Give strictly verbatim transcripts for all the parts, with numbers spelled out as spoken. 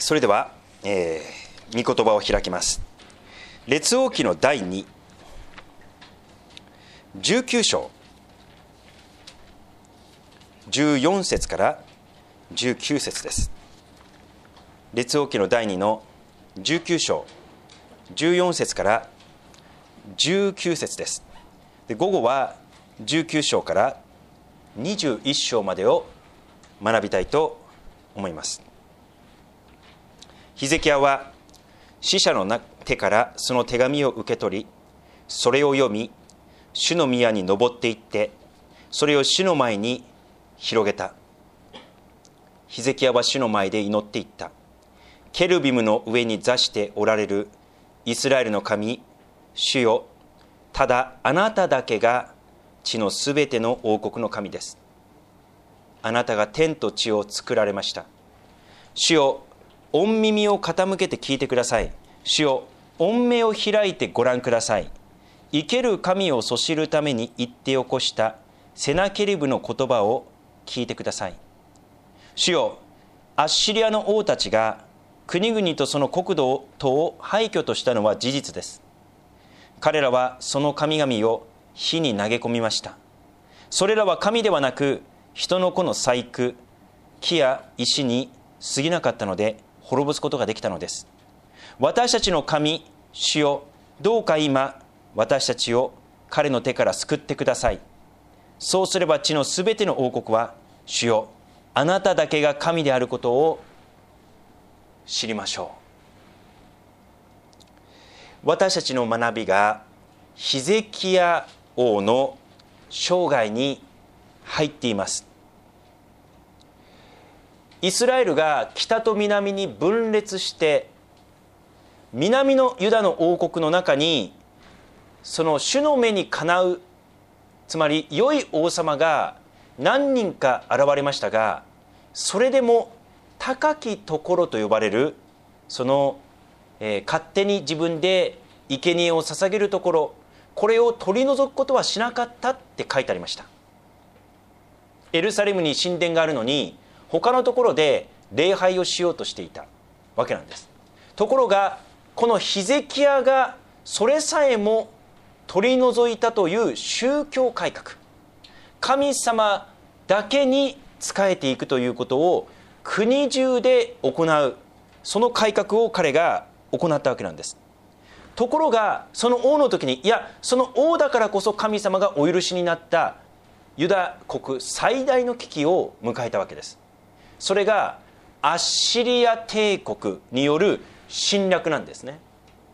それでは、えー、御言葉を開きます。列王記の第に、じゅうきゅう章、じゅうよん節からじゅうきゅう節です。列王記の第にのじゅうきゅう章、じゅうよん節からじゅうきゅう節です。で、午後はじゅうきゅう章からにじゅういち章までを学びたいと思います。ヒゼキヤは使者の手からその手紙を受け取り、それを読み、主の宮に登っていって、それを主の前に広げた。ヒゼキヤは主の前で祈っていった。ケルビムの上に座しておられるイスラエルの神、主よ、ただあなただけが地のすべての王国の神です。あなたが天と地を作られました。主よ、御耳を傾けて聞いてください。主よ、御目を開いてご覧ください。生ける神をそしるために言って起こしたセナケリブの言葉を聞いてください。主よ、アッシリアの王たちが国々とその国土とを廃墟としたのは事実です。彼らはその神々を火に投げ込みました。それらは神ではなく人の子の細工、木や石に過ぎなかったので滅ぼすことができたのです。私たちの神、主よ、どうか今私たちを彼の手から救ってください。そうすれば地のすべての王国は、主よ、あなただけが神であることを知りましょう。私たちの学びがヒゼキヤ王の生涯に入っています。イスラエルが北と南に分裂して、南のユダの王国の中にその主の目にかなう、つまり良い王様が何人か現れましたが、それでも高きところと呼ばれるその、えー、勝手に自分で生贄を捧げるところ、これを取り除くことはしなかったって書いてありました。エルサレムに神殿があるのに他のところで礼拝をしようとしていたわけなんです。ところがこのヒゼキヤがそれさえも取り除いたという宗教改革、神様だけに仕えていくということを国中で行う、その改革を彼が行ったわけなんです。ところがその王の時に、いや、その王だからこそ神様がお許しになったユダ国最大の危機を迎えたわけです。それがアッシリア帝国による侵略なんですね。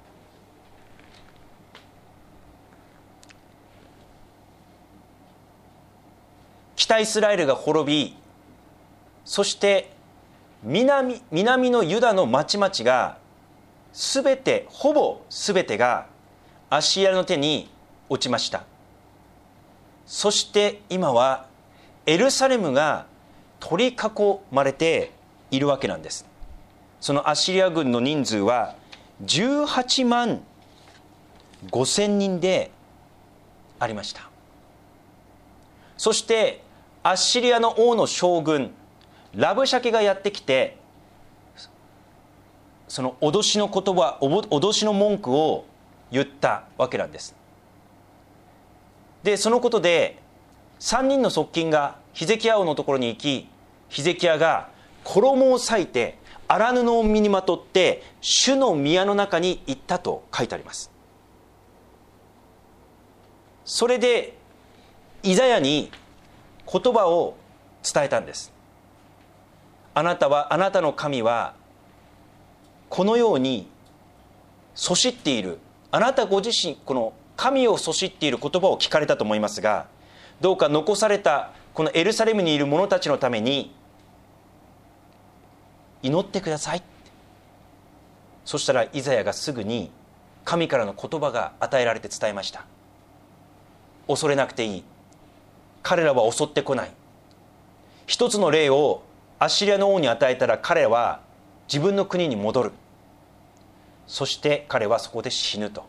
北イスラエルが滅び、そして南、南のユダの町々がすべて、ほぼすべてがアッシリアの手に落ちました。そして今はエルサレムが取り囲まれているわけなんです。そのアッシリア軍の人数はじゅうはちまんごせんにんでありました。そしてアッシリアの王の将軍ラブシャケがやってきて、その脅しの言葉、脅しの文句を言ったわけなんです。で、そのことでさんにんの側近がヒゼキヤ王のところに行き、ヒゼキヤが衣を裂いて荒布を身にまとって主の宮の中に行ったと書いてあります。それでイザヤに言葉を伝えたんです。あなたは、あなたの神はこのようにそしっている、あなたご自身、この神をそしっている言葉を聞かれたと思いますが、どうか残されたこのエルサレムにいる者たちのために祈ってください。そしたらイザヤがすぐに神からの言葉が与えられて伝えました。恐れなくていい、彼らは襲ってこない。一つの例をアッシリアの王に与えたら彼は自分の国に戻る。そして彼はそこで死ぬと。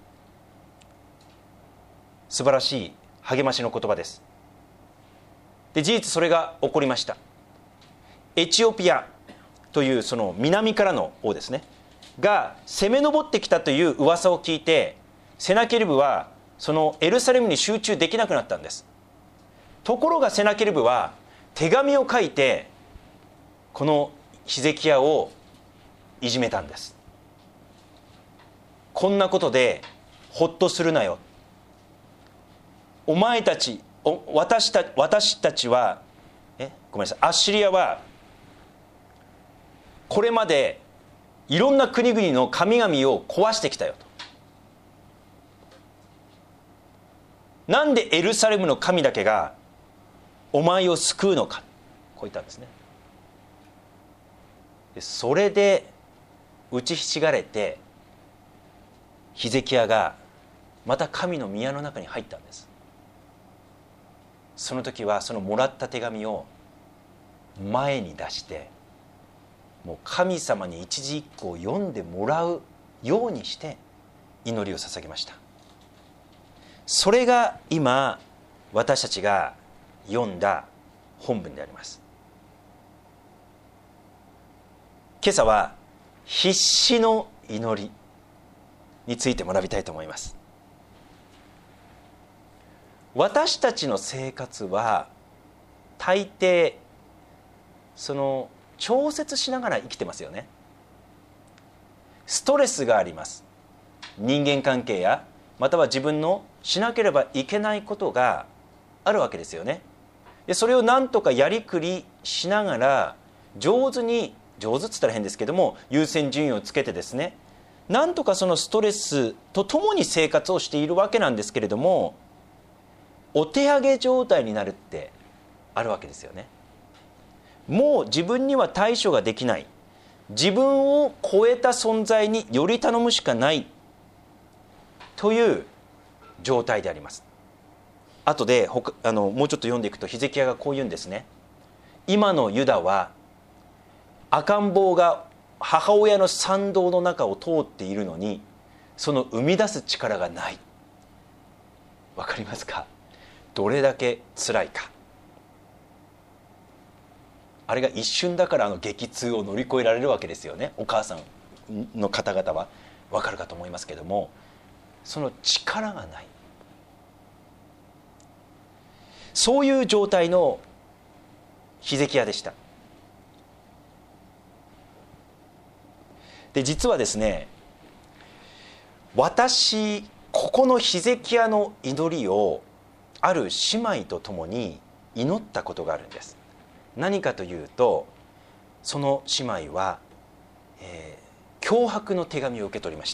素晴らしい励ましの言葉です。で、事実それが起こりました。エチオピア、 というその南からの王ですねが攻め上ってきたという噂を聞いて、セナケルブはそのエルサレムに集中できなくなったんです。ところがセナケルブは手紙を書いてこのヒゼキヤをいじめたんです。こんなことでほっとするなよ、お前たちお 私, た私たちはえごめんなさいアッシリアはこれまでいろんな国々の神々を壊してきたよと。なんでエルサレムの神だけがお前を救うのか、こう言ったんですね。でそれで打ちひしがれてヒゼキヤがまた神の宮の中に入ったんです。その時はそのもらった手紙を前に出して、もう神様に一字一句を読んでもらうようにして祈りを捧げました。それが今私たちが読んだ本文であります。今朝は必死の祈りについて学びたいと思います。私たちの生活は大抵その調節しながら生きてますよね。ストレスがあります。人間関係やまたは自分のしなければいけないことがあるわけですよね。でそれを何とかやりくりしながら上手に上手っつったら変ですけども優先順位をつけてですね、なんとかそのストレスとともに生活をしているわけなんですけれども、お手上げ状態になるってあるわけですよね。もう自分には対処ができない、自分を超えた存在により頼むしかないという状態であります。後で他あのもうちょっと読んでいくとヒゼキヤがこう言うんですね。今のユダは赤ん坊が母親の産道の中を通っているのにその生み出す力がない。わかりますか？どれだけ辛いか。あれが一瞬だからあの激痛を乗り越えられるわけですよね。お母さんの方々はわかるかと思いますけれども、その力がない、そういう状態のヒゼキヤでした。で実はですね、私ここのヒゼキヤの祈りをある姉妹と共に祈ったことがあるんです。何かというと、その姉妹は、えー、脅迫の手紙を受け取りました。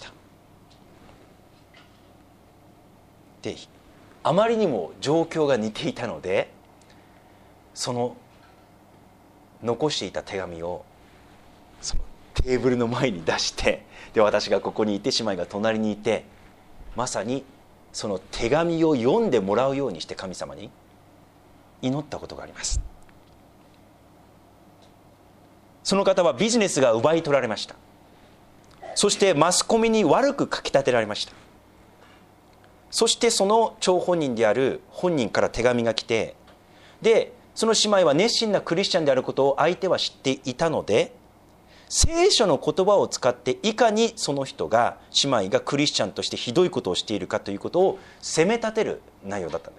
であまりにも状況が似ていたので、その残していた手紙をそのテーブルの前に出して、で私がここにいて姉妹が隣にいて、まさにその手紙を読んでもらうようにして神様に祈ったことがあります。その方はビジネスが奪い取られました。そしてマスコミに悪く書き立てられました。そしてその張本人である本人から手紙が来て、でその姉妹は熱心なクリスチャンであることを相手は知っていたので、聖書の言葉を使っていかにその人が姉妹がクリスチャンとしてひどいことをしているかということを責め立てる内容だったんです。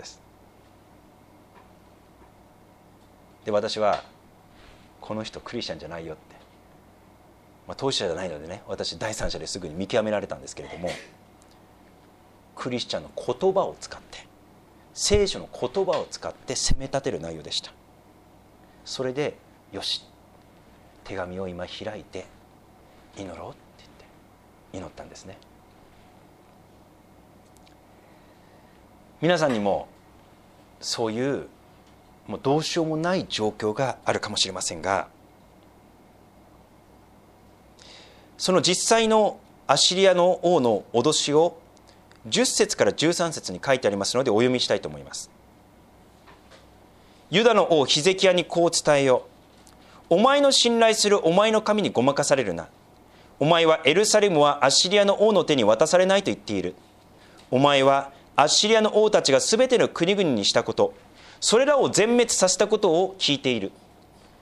で私はこの人クリスチャンじゃないよって、まあ、当事者じゃないのでね、私第三者ですぐに見極められたんですけれども、クリスチャンの言葉を使って、聖書の言葉を使って責め立てる内容でした。それでよし、手紙を今開いて祈ろうって言って祈ったんですね。皆さんにもそういうもうどうしようもない状況があるかもしれませんが、その実際のアッシリアの王の脅しをじゅっ節からじゅうさん節に書いてありますのでお読みしたいと思います。ユダの王ヒゼキヤにこう伝えよ。お前の信頼するお前の神にごまかされるな。お前はエルサレムはアッシリアの王の手に渡されないと言っている。お前はアッシリアの王たちがすべての国々にしたこと、それらを全滅させたことを聞いている。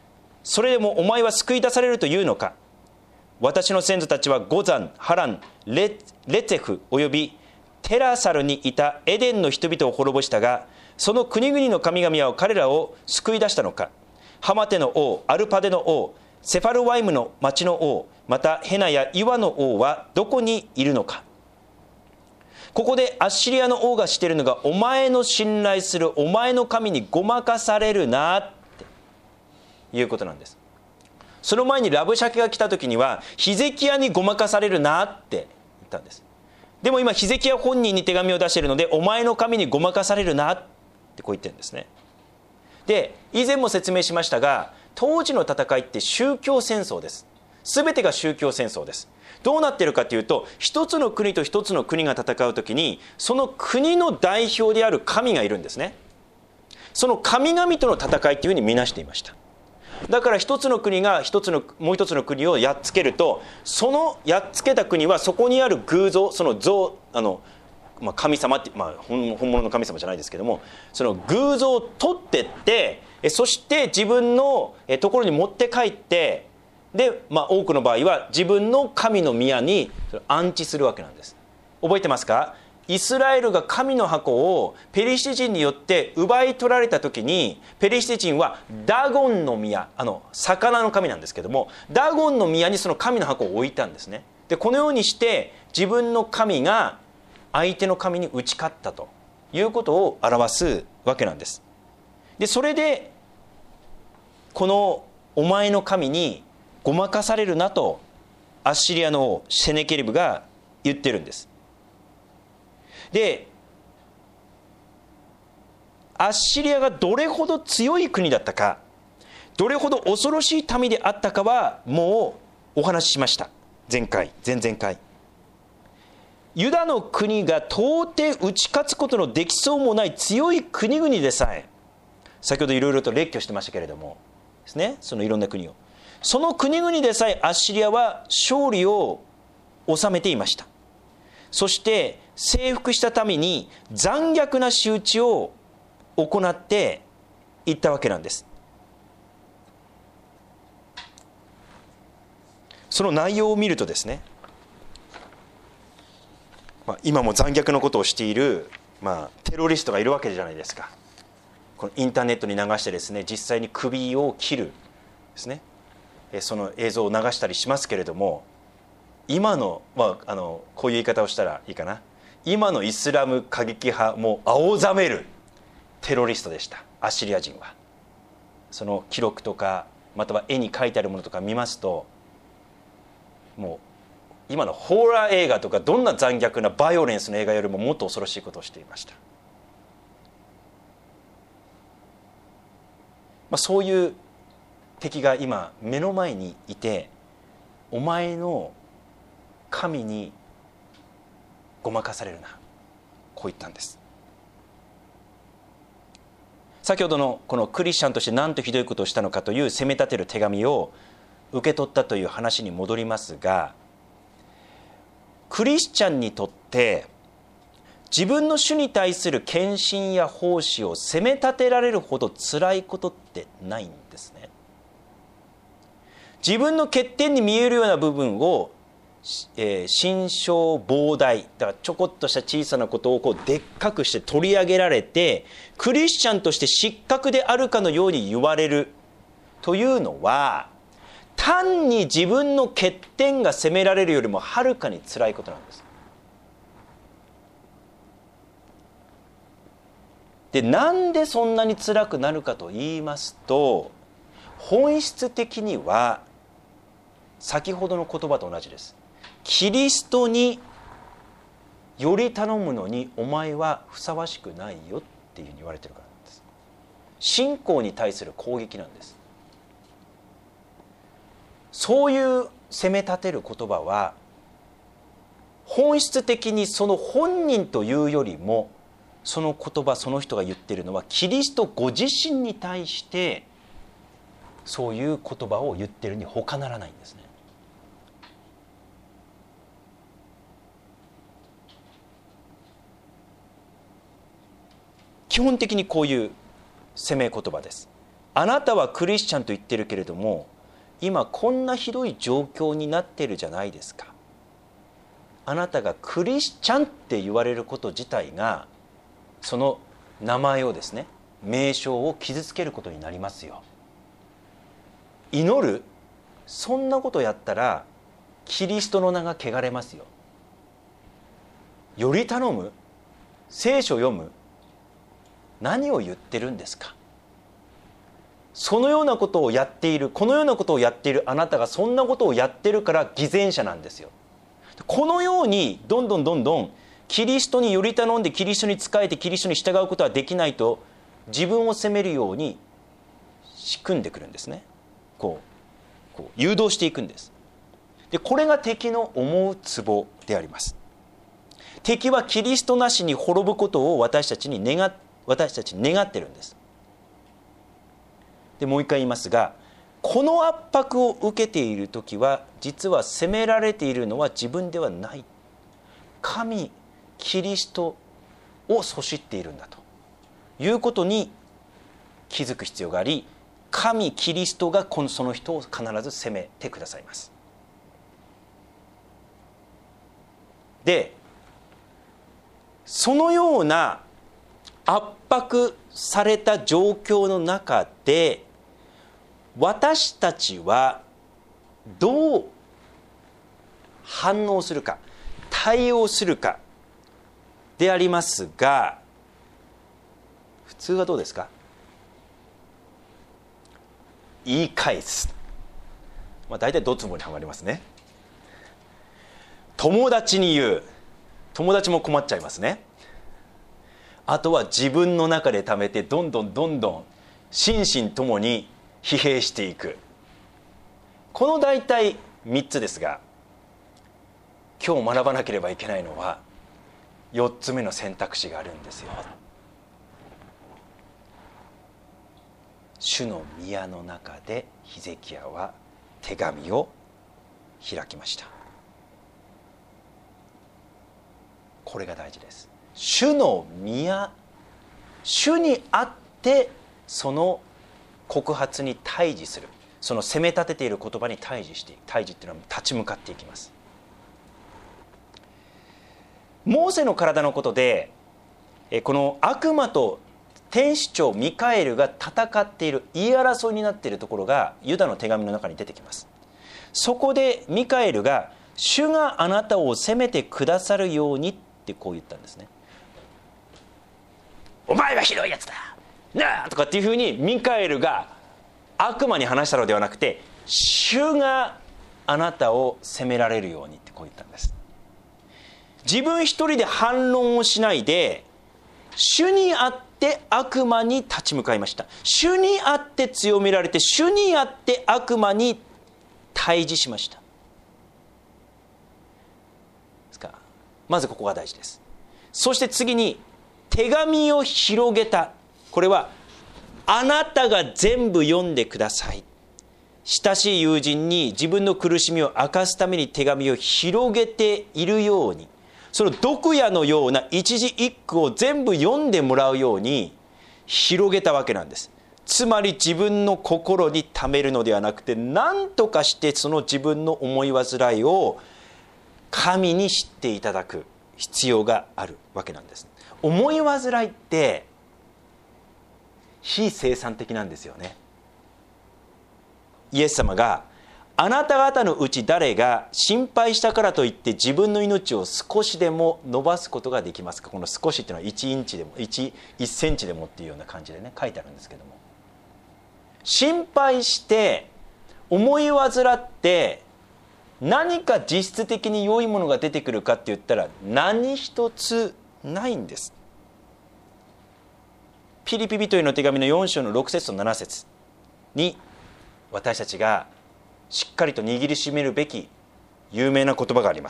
それでもお前は救い出されるというのか。私の先祖たちはゴザン、ハラン、レレツェフおよびテラサルにいたエデンの人々を滅ぼしたが、その国々の神々は彼らを救い出したのか。ハマテの王、アルパデの王、セファルワイムの町の王、またヘナやイワの王はどこにいるのか。ここでアッシリアの王がしているのが、お前の信頼するお前の神にごまかされるなっていうことなんです。その前にラブシャケが来た時には、ヒゼキヤにごまかされるなって言ったんです。でも今ヒゼキヤ本人に手紙を出しているので、お前の神にごまかされるなってこう言ってるんですね。で、以前も説明しましたが、当時の戦いって宗教戦争です。全てが宗教戦争です。どうなっているかというと、一つの国と一つの国が戦うときに、その国の代表である神がいるんですね。その神々との戦いというふうに見なしていました。だから一つの国が一つのもう一つの国をやっつけると、そのやっつけた国はそこにある偶像、その像、あの、まあ、神様って、まあ、本物の神様じゃないですけども、その偶像を取ってって、そして自分のところに持って帰って、で、まあ、多くの場合は自分の神の宮に安置するわけなんです。覚えてますか？イスラエルが神の箱をペリシテ人によって奪い取られた時に、ペリシテ人はダゴンの宮、あの魚の神なんですけども、ダゴンの宮にその神の箱を置いたんですね。で、このようにして自分の神が相手の神に打ち勝ったということを表すわけなんです。で、それでこのお前の神にごまかされるなとアッシリアの王セネケリブが言ってるんです。で、アッシリアがどれほど強い国だったか、どれほど恐ろしい民であったかはもうお話ししました。前回、前々回。ユダの国が到底打ち勝つことのできそうもない強い国々でさえ、先ほどいろいろと列挙してましたけれどもですね、そのいろんな国を、その国々でさえアッシリアは勝利を収めていました。そして征服したために残虐な仕打ちを行っていったわけなんです。その内容を見るとですね、まあ、今も残虐なことをしている、まあ、テロリストがいるわけじゃないですか。このインターネットに流してですね、実際に首を切るですね、その映像を流したりしますけれども、今の、まあ、あのこういう言い方をしたらいいかな、今のイスラム過激派も青ざめるテロリストでした、アッシリア人は。その記録とかまたは絵に描いてあるものとか見ますと、もう今のホラー映画とかどんな残虐なバイオレンスの映画よりももっと恐ろしいことをしていました。まあ、そういう敵が今目の前にいて、お前の神にごまかされるな、こう言ったんです。先ほどのこのクリスチャンとして何とひどいことをしたのかという責め立てる手紙を受け取ったという話に戻りますが、クリスチャンにとって自分の主に対する献身や奉仕を責め立てられるほど辛いことってないんですね。自分の欠点に見えるような部分を、えー、心象膨大だからちょこっとした小さなことをこうでっかくして取り上げられて、クリスチャンとして失格であるかのように言われるというのは、単に自分の欠点が責められるよりもはるかに辛いことなんです。で、なんでそんなに辛くなるかと言いますと、本質的には先ほどの言葉と同じです。キリストにより頼むのにお前はふさわしくないよっていうふうに言われてるからなんです。信仰に対する攻撃なんです。そういう責め立てる言葉は本質的にその本人というよりも、その言葉、その人が言っているのはキリストご自身に対してそういう言葉を言っているに他ならないんですね。基本的にこういう責め言葉です。 あなたはクリスチャンと言ってるけれども、今こんなひどい状況になってるじゃないですか。あなたがクリスチャンって言われること自体が、その名前をですね、名称を傷つけることになりますよ。祈る、そんなことやったらキリストの名が汚れますよ。より頼む、聖書を読む、何を言ってるんですか。そのようなことをやっている、このようなことをやっているあなたがそんなことをやってるから偽善者なんですよ。このようにどんどんどんどんキリストにより頼んで、キリストに仕えて、キリストに従うことはできないと自分を責めるように仕組んでくるんですね。こう、こう誘導していくんです。でこれが敵の思うツボであります。敵はキリストなしに滅ぶことを私たちに願私たちに願ってるんです。でもう一回言いますが、この圧迫を受けているときは、実は責められているのは自分ではない、神キリストをそしっているんだということに気づく必要があり、神キリストがその人を必ず責めてくださいます。でそのような圧迫された状況の中で、私たちはどう反応するか、対応するかでありますが、普通はどうですか。言い返す、まあ、大体ドツボにはまりますね。友達に言う、友達も困っちゃいますね。あとは自分の中で溜めて、どんどんどんどん心身ともに疲弊していく。この大体みっつですが、今日学ばなければいけないのはよっつめの選択肢があるんですよ。主の宮の中でヒゼキヤは手紙を開きました。これが大事です。主の宮、主にあってその告発に対峙する、その責め立てている言葉に対峙していく。対峙っていうのは立ち向かっていきます。モーセの体のことで、この悪魔と天使長ミカエルが戦っている、言い争いになっているところがユダの手紙の中に出てきます。そこでミカエルが、主があなたを責めてくださるようにってこう言ったんですね。お前はひどいやつだなあとかっていうふうにミカエルが悪魔に話したのではなくて、主があなたを責められるようにってこう言ったんです。自分一人で反論をしないで、主にあって悪魔に立ち向かいました。主にあって強められて、主にあって悪魔に対峙しました。ですからまずここが大事です。そして次に手紙を広げた。これはあなたが全部読んでください。親しい友人に自分の苦しみを明かすために手紙を広げているように、その毒矢のような一字一句を全部読んでもらうように広げたわけなんです。つまり自分の心に溜めるのではなくて、何とかしてその自分の思い煩いを神に知っていただく必要があるわけなんです。思い煩いって非生産的なんですよね。イエス様が、あなた方のうち誰が心配したからといって自分の命を少しでも伸ばすことができますか。この少しっていうのはいちインチでも 1, 1センチでもっていうような感じでね書いてあるんですけども、心配して思い煩って何か実質的に良いものが出てくるかって言ったら何一つないんです。ピリピ人への手紙のよん章のろく節となな節に私たちがしっかりと握りしめるべき有名な言葉があります。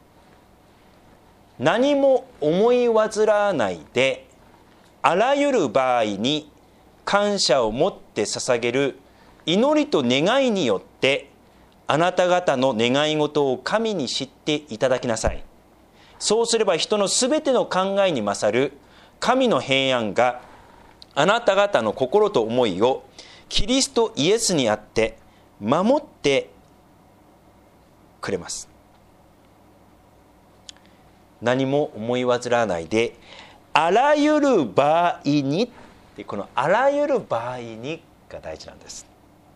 何も思い煩わないで、あらゆる場合に感謝を持って捧げる祈りと願いによってあなた方の願い事を神に知っていただきなさい。そうすれば人のすべての考えに勝る神の平安があなた方の心と思いをキリストイエスにあって守ってくれます。何も思い煩わないで、あらゆる場合に、このあらゆる場合にが大事なんです。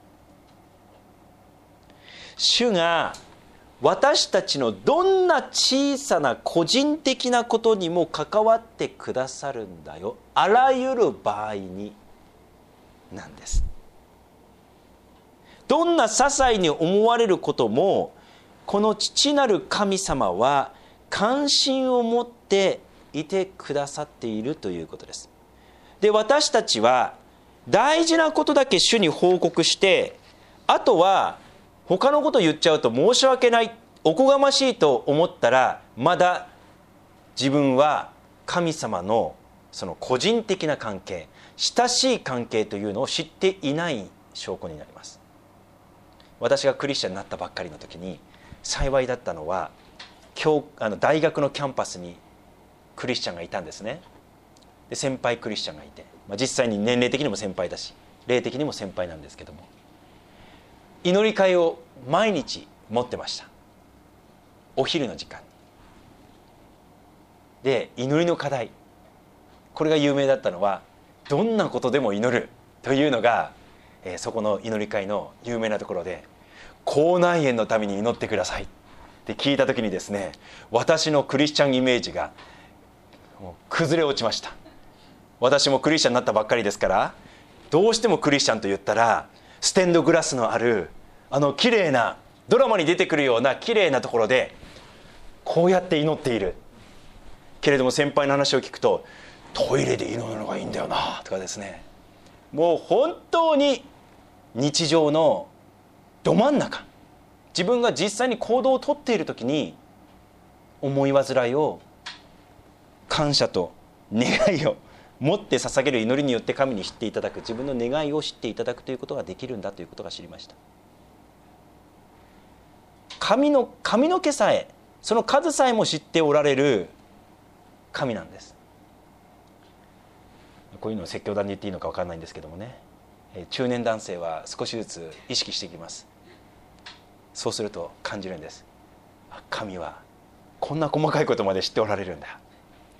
主が私たちのどんな小さな個人的なことにも関わってくださるんだよ。あらゆる場合になんです。どんな些細に思われることも、この父なる神様は関心を持っていてくださっているということです。で、私たちは大事なことだけ主に報告して、あとは他のことを言っちゃうと申し訳ない、おこがましいと思ったら、まだ自分は神様のその個人的な関係、親しい関係というのを知っていない証拠になります。私がクリスチャンになったばっかりの時に幸いだったのは、今日あの大学のキャンパスにクリスチャンがいたんですね。で、先輩クリスチャンがいて、まあ、実際に年齢的にも先輩だし霊的にも先輩なんですけども、祈り会を毎日持ってました。お昼の時間に。で、祈りの課題、これが有名だったのは、どんなことでも祈るというのが、えー、そこの祈り会の有名なところで、口内炎のために祈ってくださいって聞いた時にですね、私のクリスチャンイメージがもう崩れ落ちました。私もクリスチャンになったばっかりですから、どうしてもクリスチャンと言ったら、ステンドグラスのあるあの綺麗なドラマに出てくるような綺麗なところでこうやって祈っているけれども、先輩の話を聞くと、トイレで祈るのがいいんだよなとかですね、もう本当に日常のど真ん中、自分が実際に行動をとっている時に、思い煩いを感謝と願いを持って捧げる祈りによって神に知っていただく、自分の願いを知っていただくということができるんだということが知りました。髪の髪の毛さえ、その数さえも知っておられる神なんです。こういうのを説教団で言っていいのか分からないんですけどもね、中年男性は少しずつ意識していきます。そうすると感じるんです。神はこんな細かいことまで知っておられるんだ。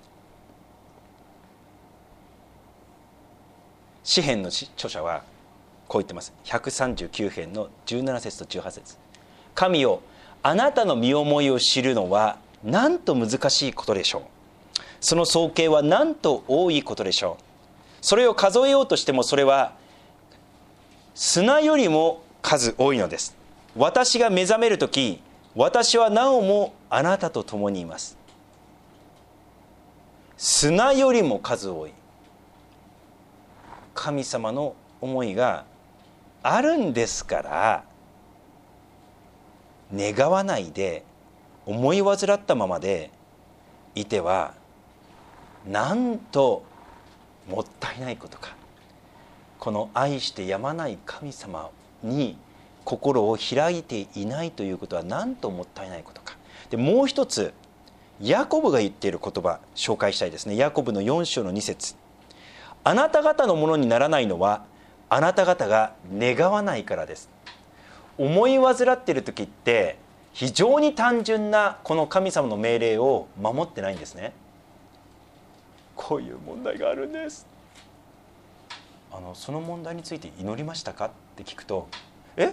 詩編の著者はこう言ってます。ひゃくさんじゅうきゅう編のじゅうなな節とじゅうはち節。神よ、あなたの身思いを知るのはなんと難しいことでしょう。その総計はなんと多いことでしょう。それを数えようとしても、それは砂よりも数多いのです。私が目覚めるとき、私はなおもあなたと共にいます。砂よりも数多い。神様の思いがあるんですから、願わないで思い煩ったままでいては、なんともったいないことか。この愛してやまない神様に心を開いていないということはなんともったいないことか。で、もう一つヤコブが言っている言葉紹介したいですね。ヤコブのよん章のに節。あなた方のものにならないのはあなた方が願わないからです。思い煩っている時って非常に単純なこの神様の命令を守ってないんですね。こういう問題があるんです。あのその問題について祈りましたかって聞くと、え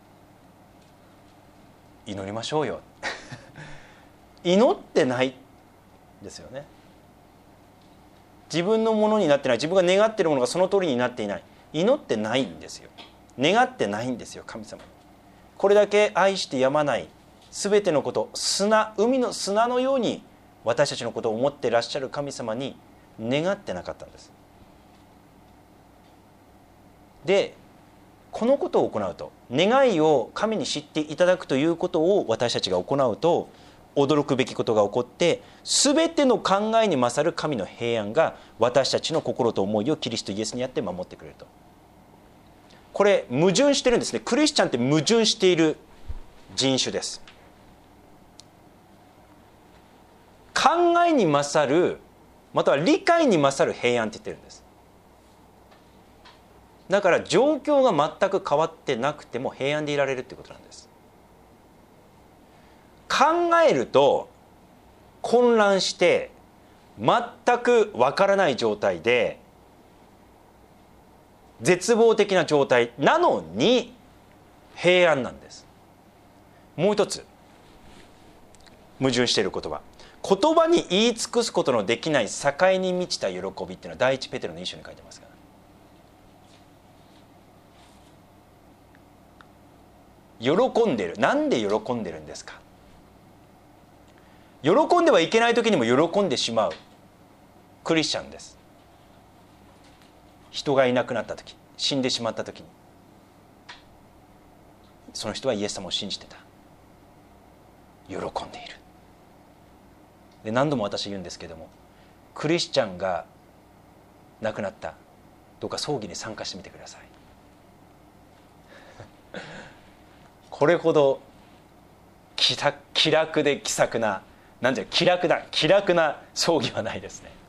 祈りましょうよ祈ってないですよね。自分のものになってない、自分が願っているものがその通りになっていない、祈ってないんですよ。願ってないんですよ。神様にこれだけ愛してやまない、すべてのこと、砂、海の砂のように私たちのことを思っていらっしゃる神様に願ってなかったんです。で、このことを行うと、願いを神に知っていただくということを私たちが行うと、驚くべきことが起こって、すべての考えに勝る神の平安が私たちの心と思いをキリストイエスにあって守ってくれると。これ矛盾してるんですね。クリスチャンって矛盾している人種です。考えに勝る、または理解に勝る平安って言ってるんです。 だから状況が全く変わってなくても平安でいられるってことなんです。考えると混乱して全くわからない状態で絶望的な状態なのに平安なんです。もう一つ矛盾している言葉、言葉に言い尽くすことのできない境に満ちた喜びっていうのは第一ペテロの一章に書いてますから。喜んでる。なんで喜んでるんですか。喜んではいけない時にも喜んでしまうクリスチャンです。人がいなくなった時、死んでしまった時にその人はイエス様を信じてた。喜んでいる。で何度も私言うんですけども、クリスチャンが亡くなった、どうか葬儀に参加してみてください。これほど気楽で気さくな、なんていう気楽な気楽な葬儀はないですね。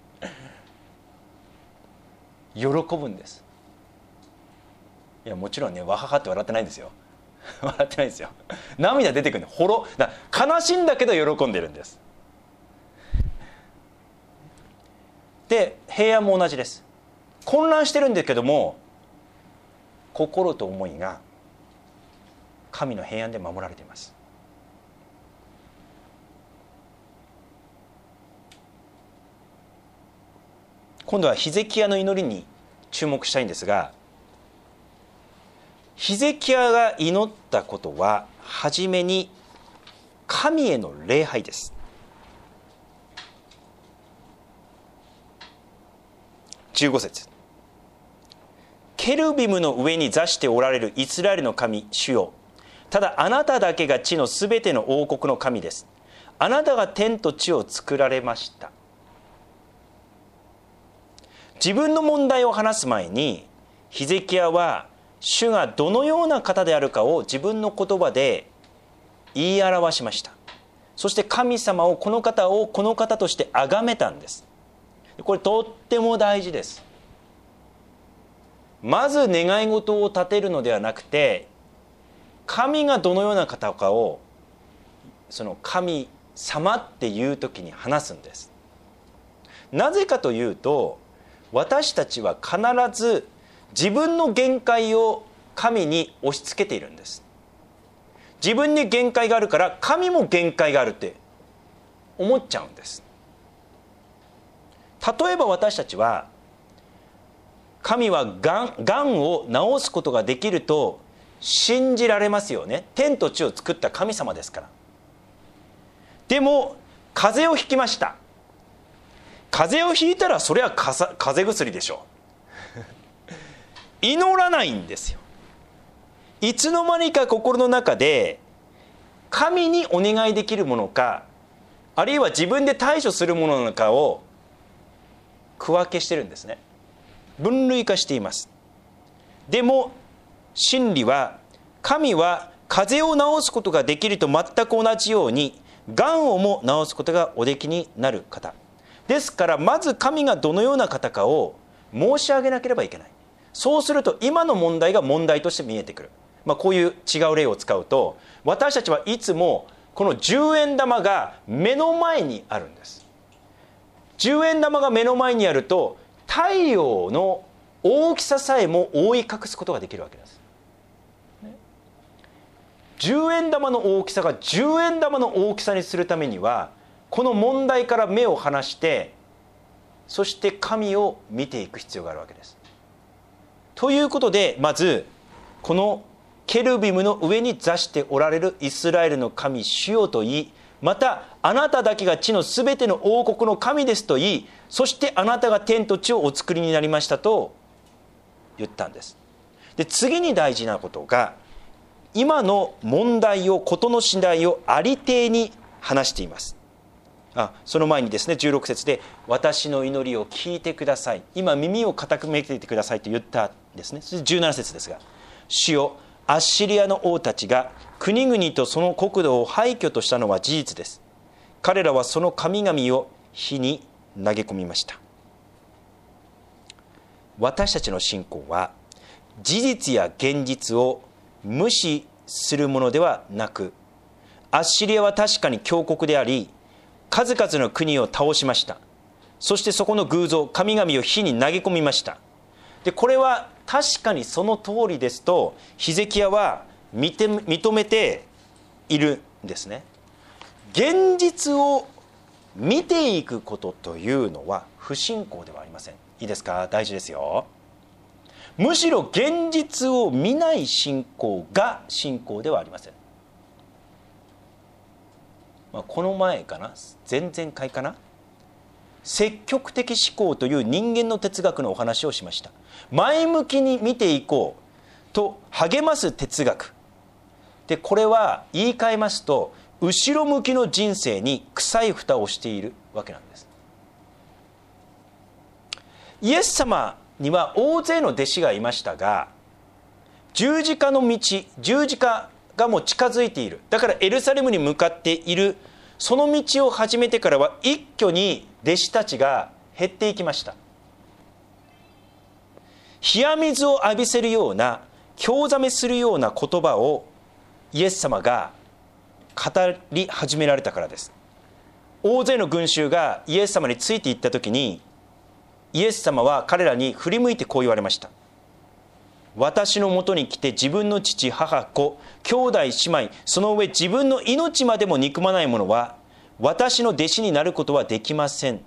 喜ぶんです。いやもちろんね、わははって笑ってないんですよ。笑ってないですよ。涙出てくるんで、ほろだ悲しいんだけど喜んでるんです。で平安も同じです。混乱してるんですけども心と思いが神の平安で守られています。今度はヒゼキヤの祈りに注目したいんですが、ヒゼキヤが祈ったことははじめに神への礼拝です。じゅうご節、ケルビムの上に座しておられるイスラエルの神主よ、ただあなただけが地のすべての王国の神です。あなたが天と地を作られました。自分の問題を話す前にヒゼキヤは主がどのような方であるかを自分の言葉で言い表しました。そして神様をこの方をこの方として崇めたんです。これとっても大事です。まず願い事を立てるのではなくて、神がどのような方かをその神様っていう時に話すんです。なぜかというと、私たちは必ず自分の限界を神に押し付けているんです。自分に限界があるから神も限界があるって思っちゃうんです。例えば私たちは神はがん、がんを治すことができると信じられますよね。天と地を作った神様ですから。でも風邪をひきました。風邪をひいたらそれは風邪薬でしょう。祈らないんですよ。いつの間にか心の中で神にお願いできるものか、あるいは自分で対処するものなのかを区分けしてるんですね。分類化しています。でも真理は、神は風邪を治すことができると全く同じようにがんをも治すことがおできになる方ですから、まず神がどのような方かを申し上げなければいけない。そうすると今の問題が問題として見えてくる。まあ、こういう違う例を使うと、私たちはいつもこのじゅうえん玉が目の前にあるんです。じゅうえん玉が目の前にあると太陽の大きささえも覆い隠すことができるわけです。じゅうえん玉の大きさがじゅうえん玉の大きさにするためには、この問題から目を離して、そして神を見ていく必要があるわけです。ということで、まずこのケルビムの上に座しておられるイスラエルの神主よと言い、またあなただけが地のすべての王国の神ですと言い、そしてあなたが天と地をお作りになりましたと言ったんです。で次に大事なことが、今の問題を、事の次第をありていに話しています。あその前にですね、じゅうろく節で私の祈りを聞いてください、今耳を傾けていてくださいと言ったんですね。そしてじゅうなな節ですが、主よ、アッシリアの王たちが国々とその国土を廃墟としたのは事実です。彼らはその神々を火に投げ込みました。私たちの信仰は事実や現実を無視するものではなく、アッシリアは確かに強国であり、数々の国を倒しました。そしてそこの偶像、神々を火に投げ込みました。で、これは確かにその通りですとヒゼキヤは認めているんですね。現実を見ていくことというのは不信仰ではありません。いいですか？大事ですよ。むしろ現実を見ない信仰が信仰ではありません。まあ、この前かな、前々回かな、積極的思考という人間の哲学のお話をしました。前向きに見ていこうと励ます哲学で、これは言い換えますと後ろ向きの人生に臭い蓋をしているわけなんです。イエス様には大勢の弟子がいましたが、十字架の道、十字架がもう近づいている、だからエルサレムに向かっている、その道を始めてからは一挙に弟子たちが減っていきました。冷や水を浴びせるような、興ざめするような言葉をイエス様が語り始められたからです。大勢の群衆がイエス様についていった時に、イエス様は彼らに振り向いてこう言われました。私のもとに来て自分の父、母、子、兄弟、姉妹、その上自分の命までも憎まない者は私の弟子になることはできません。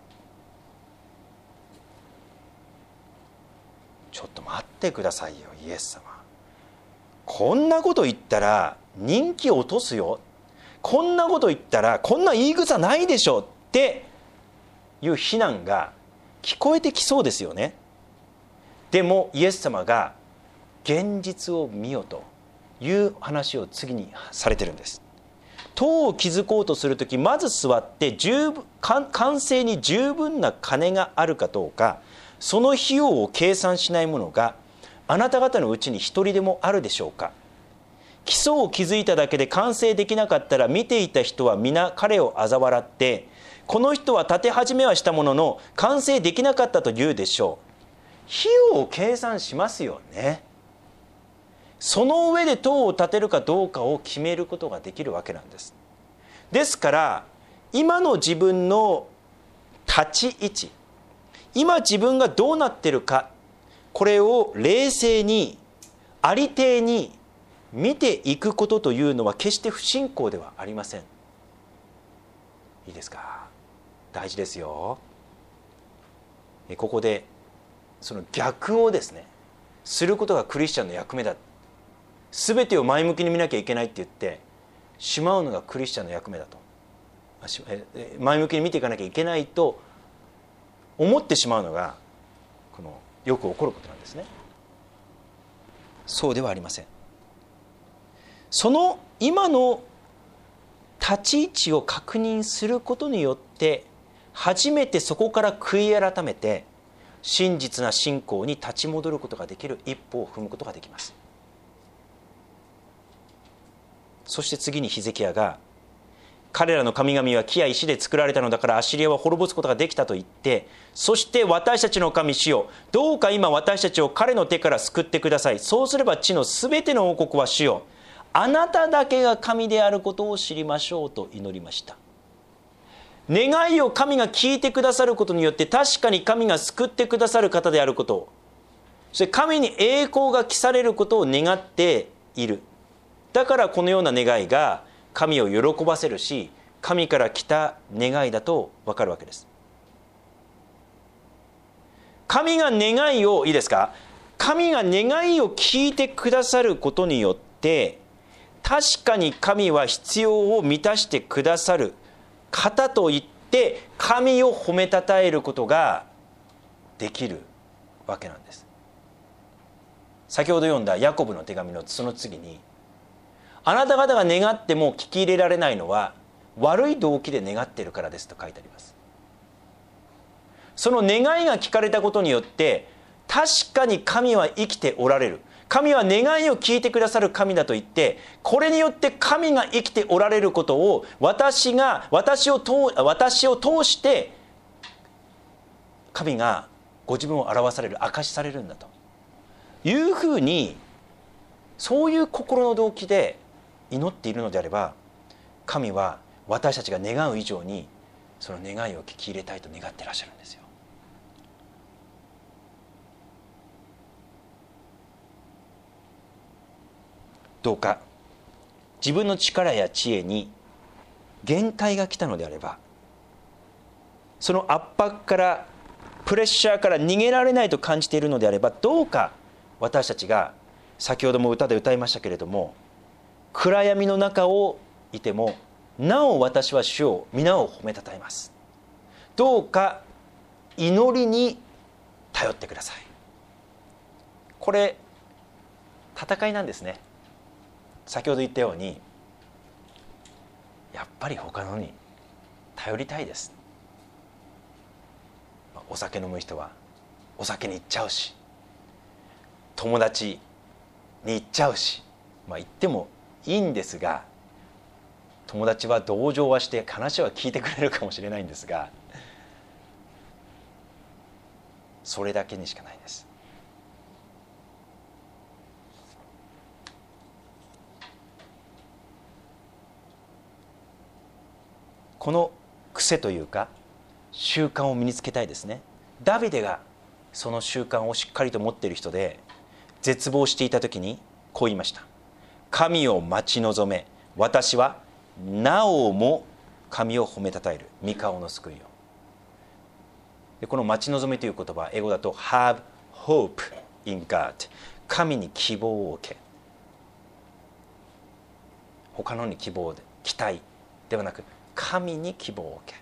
ちょっと待ってくださいよ、イエス様。こんなこと言ったら人気落とすよ。こんなこと言ったらこんな言い草ないでしょっていう非難が聞こえてきそうですよね。でもイエス様が現実を見よという話を次にされてるんです。塔を築こうとするとき、まず座って十分完成に十分な金があるかどうか、その費用を計算しないものがあなた方のうちに一人でもあるでしょうか。基礎を築いただけで完成できなかったら、見ていた人は皆彼を嘲笑って、この人は建て始めはしたものの完成できなかったと言うでしょう。費用を計算しますよね。その上で塔を建てるかどうかを決めることができるわけなんです。ですから今の自分の立ち位置、今自分がどうなってるか、これを冷静にありていに見ていくことというのは決して不信仰ではありません。いいですか？大事ですよ。ここでその逆をですねすることがクリスチャンの役目だ、全てを前向きに見なきゃいけないって言ってしまうのがクリスチャンの役目だと、前向きに見ていかなきゃいけないと思ってしまうのがこのよく起こることなんですね。そうではありません。その今の立ち位置を確認することによって初めてそこから悔い改めて真実な信仰に立ち戻ることができる一歩を踏むことができます。そして次にヒゼキヤが、彼らの神々は木や石で作られたのだからアッシリアは滅ぼすことができたと言って、そして私たちの神主よ、どうか今私たちを彼の手から救ってください。そうすれば地のすべての王国は主よ、あなただけが神であることを知りましょうと祈りました。願いを神が聞いてくださることによって、確かに神が救ってくださる方であることを、そして神に栄光が来されることを願っている。だからこのような願いが神を喜ばせるし、神から来た願いだと分かるわけです。神が願いを、いいですか、神が願いを聞いてくださることによって、確かに神は必要を満たしてくださる方と言って神を褒めたたえることができるわけなんです。先ほど読んだヤコブの手紙のその次に、あなた方が願っても聞き入れられないのは悪い動機で願っているからですと書いてあります。その願いが聞かれたことによって、確かに神は生きておられる、神は願いを聞いてくださる神だと言って、これによって神が生きておられることを私が私を通私を通して神がご自分を表される、証しされるんだと。 いうふうに、そういう心の動機で祈っているのであれば、神は私たちが願う以上にその願いを聞き入れたいと願ってらっしゃるんですよ。どうか自分の力や知恵に限界が来たのであれば、その圧迫からプレッシャーから逃げられないと感じているのであれば、どうか私たちが先ほども歌で歌いましたけれども、暗闇の中をいてもなお私は主を皆を褒めたたえます。どうか祈りに頼ってください。これ戦いなんですね。先ほど言ったように、やっぱり他のに頼りたいです。お酒飲む人はお酒に行っちゃうし、友達に行っちゃうし、まあ行ってもいいんですが、友達は同情はして話は聞いてくれるかもしれないんですが、それだけにしかないです。この癖というか習慣を身につけたいですね。ダビデがその習慣をしっかりと持っている人で、絶望していた時にこう言いました。神を待ち望め、私はなおも神を褒めたたえる、御顔の救いを。でこの待ち望めという言葉、英語だと have hope in God、 神に希望を置け。他のに希望で期待ではなく、神に希望を置け。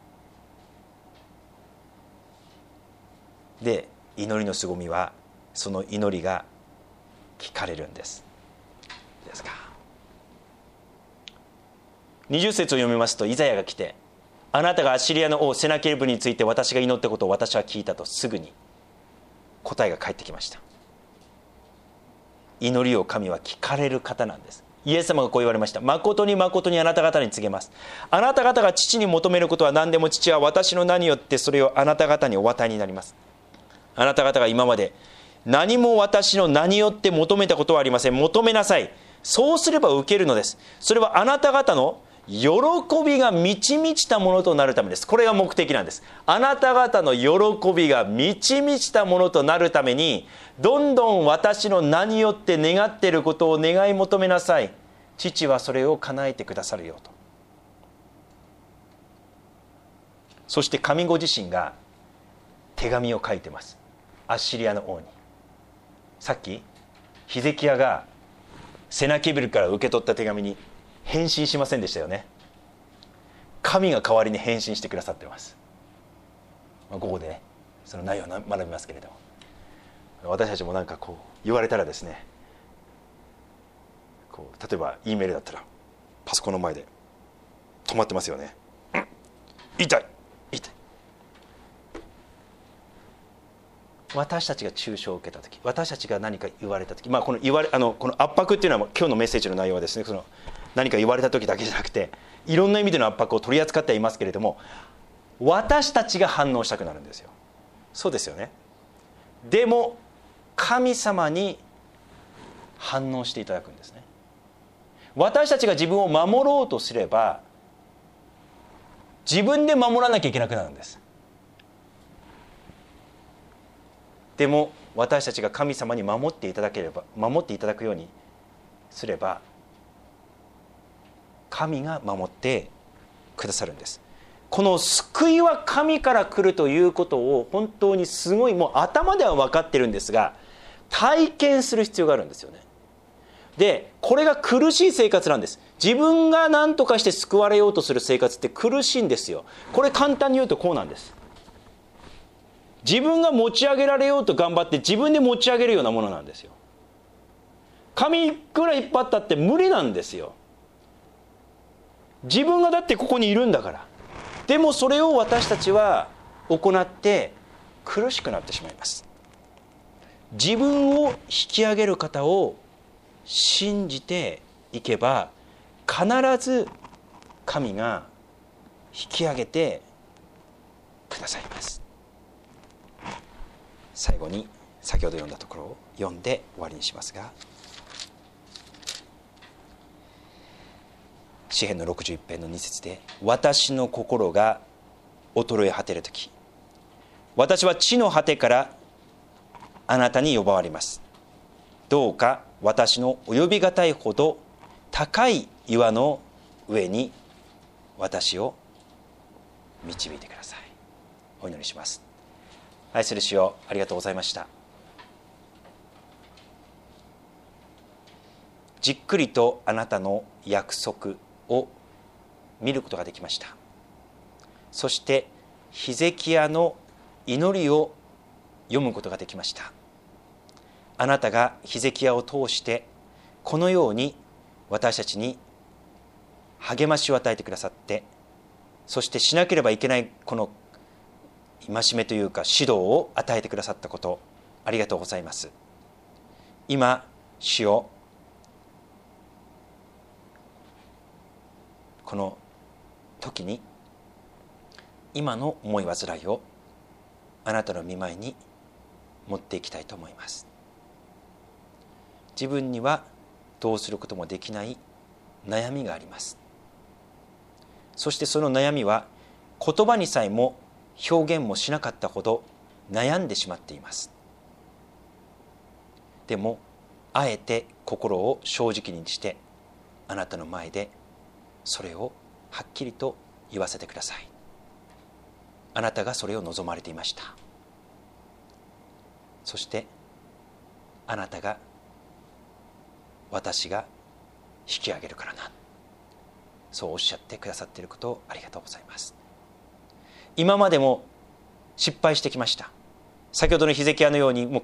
で祈りの凄みは、その祈りが聞かれるんです。ですか。にじゅっ節を読みますと、イザヤが来て、あなたがアッシリアの王セナケルブについて私が祈ったことを私は聞いたと、すぐに答えが返ってきました。祈りを神は聞かれる方なんです。イエス様がこう言われました。誠に誠にあなた方に告げます。あなた方が父に求めることは何でも、父は私の名によってそれをあなた方にお与えになります。あなた方が今まで何も私の名によって求めたことはありません。求めなさい。そうすれば受けるのです。それはあなた方の喜びが満ち満ちたものとなるためです。これが目的なんです。あなた方の喜びが満ち満ちたものとなるために、どんどん私の名によって願っていることを願い求めなさい。父はそれを叶えてくださるよと。そして神ご自身が手紙を書いてます。アッシリアの王に。さっきヒゼキヤがセナケビルから受け取った手紙に返信しませんでしたよね。神が代わりに返信してくださってます。ここでね、その内容を学びますけれども、私たちもなんかこう言われたらですね、こう例えば E メールだったらパソコンの前で止まってますよね。うん、痛い痛い。私たちが抽象を受けた時、私たちが何か言われた時、まあこの言われあのこの圧迫っていうのは今日のメッセージの内容はですね、その何か言われた時だけじゃなくて、いろんな意味での圧迫を取り扱ってはいますけれども、私たちが反応したくなるんですよ。そうですよね。でも神様に反応していただくんですね。私たちが自分を守ろうとすれば、自分で守らなきゃいけなくなるんです。でも私たちが神様に守っていただければ、守っていただくようにすれば、神が守ってくださるんです。この救いは神から来るということを本当にすごい、もう頭では分かってるんですが、体験する必要があるんですよね。でこれが苦しい生活なんです。自分が何とかして救われようとする生活って苦しいんですよ。これ簡単に言うとこうなんです。自分が持ち上げられようと頑張って自分で持ち上げるようなものなんですよ。髪いくら引っ張ったって無理なんですよ。自分がだってここにいるんだから。でもそれを私たちは行って苦しくなってしまいます。自分を引き上げる方を信じていけば、必ず神が引き上げてくださいます。最後に先ほど読んだところを読んで終わりにしますが、詩編のろくじゅういち編のに節で、私の心が衰え果てるとき、私は地の果てからあなたに呼ばわります。どうか私の及びがたいほど高い岩の上に私を導いてください。お祈りします。愛する主よ、ありがとうございました。じっくりとあなたの約束を見ることができました。そしてヒゼキヤの祈りを読むことができました。あなたがヒゼキヤを通してこのように私たちに励ましを与えてくださって、そしてしなければいけないこの戒めというか指導を与えてくださったこと、ありがとうございます。今主よ、この時に今の思い煩いをあなたの御前に持っていきたいと思います。自分にはどうすることもできない悩みがあります。そしてその悩みは言葉にさえも表現もしなかったほど悩んでしまっています。でもあえて心を正直にしてあなたの前でそれをはっきりと言わせてください。あなたがそれを望まれていました。そしてあなたが私が引き上げるからな、そうおっしゃってくださっていることをありがとうございます。今までも失敗してきました。先ほどのヒゼキヤのようにもう